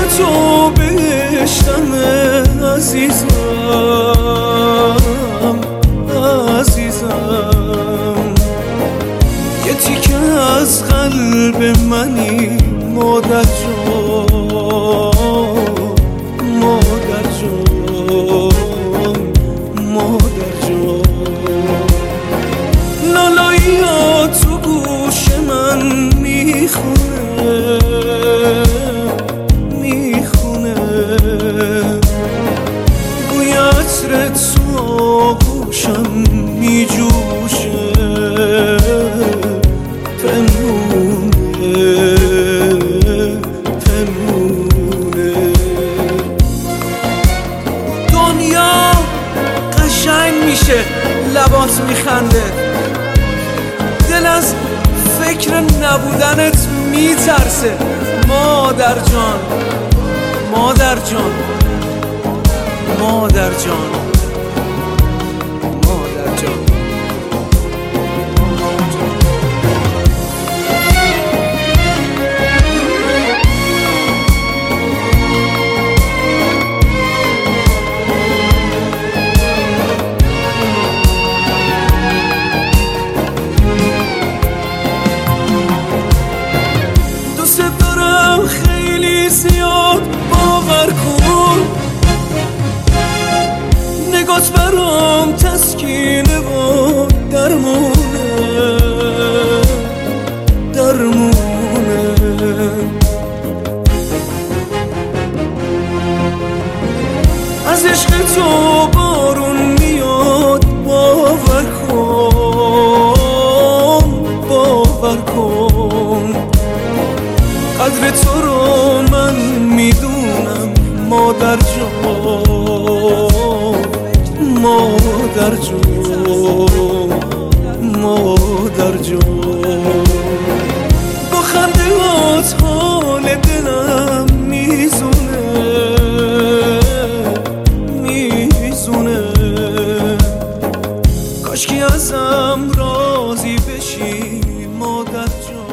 تو بهشتم عزیزم عزیزم، یه تیکه از قلب منی مادر جان مادر جان مادر جان. لالایی ها تو گوش من میخونه میخونه، بوی عطر تو آغوشم میجوشه پنهونه پنهونه. دنیا قشنگ میشه لبات میخنده، دل از فکر نبودنت میترسه مادر جان مادر جان مادر جان مادر جان. دوست دارم خیلی زیاد باور کن، نگات برام تسکینه و درمونه درمونه. از عشق تو بارون میاد باور کن باور کن، قدر تو رو من میدونم مادر جان مادر جان مادر جان. با خنده هات حال دلم میزونه میزونه، کاشکی ازم راضی بشی مادر جان.